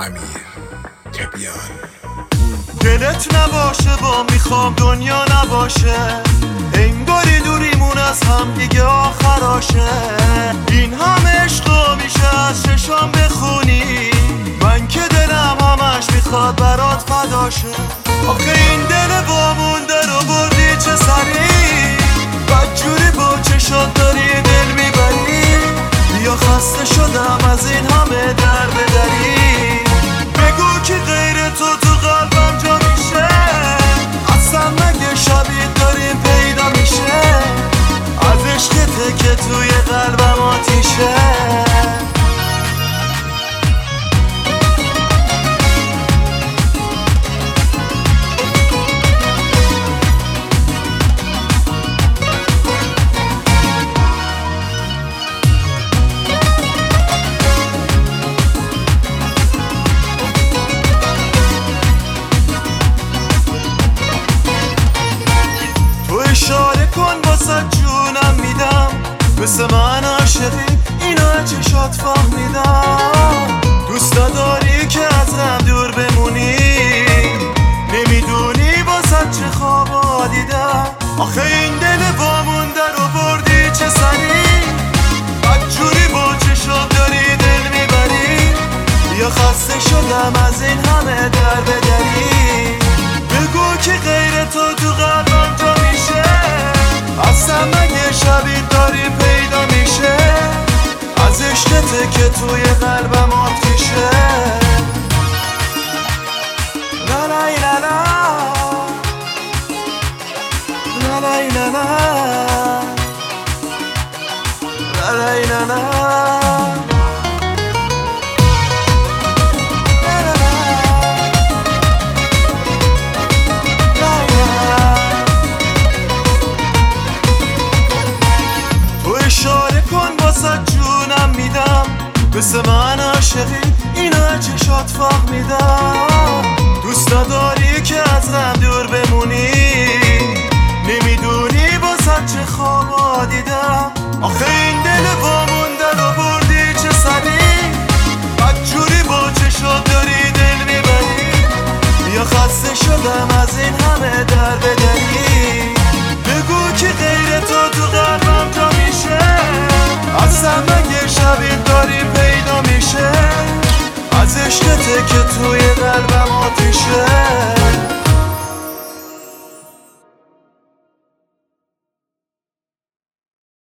امیر تبیان. دلت نباشه با میخوام دنیا نباشه، انگاری دوریمون از هم دیگه آخراشه. این همه عشقا میشه از چشام بخونی، من که دلم همش میخواد برات فداشه. آخه این دل وامونده رو بردی چه سری، بدجوری با چشات داری دل میبری. بیا خسته شدم از این همه در بدری، بگو که غیر تو قلبم جا میشه. اصلا مگه شبیه داریم پیدا میشه، از عشقته که توی قلبم آتیشه. اشاره کن واسه جونم میدم، مثل من عاشقی اینا چشات فهمیدم. دوست داری که ازم دور بمونی، نمیدونی واسه چه خوابا دیدم. آخه این دل وامونده رو بردی چه سری، بدجوری با چشات داری دل میبری. یا خسته شدم از این همه در بدری، بگو که غیر تو قلبم جا میشه. اصلا مگه شبیه داری پیدا میشه، از عشقته که توی قلبم آتیشه. لا لا لا لا لا لا لا لا لا لا. اشاره کن واسه جونم میدم، مثل من عاشقی اینا چشات فهمیدم. دوست داری که ازم دور بمونی، نمیدونی واسه چه خوابا دیدم. آخه این دل وامونده رو بردی چه سری، بدجوری با چشات داری دل میبری. یا خسته شدم از این همه در بدری، بگو که غیر تو قلبم جا میشه. اصلا مگه شبیه داری پیدا میشه، از عشقته که توی قلبم آتیشه.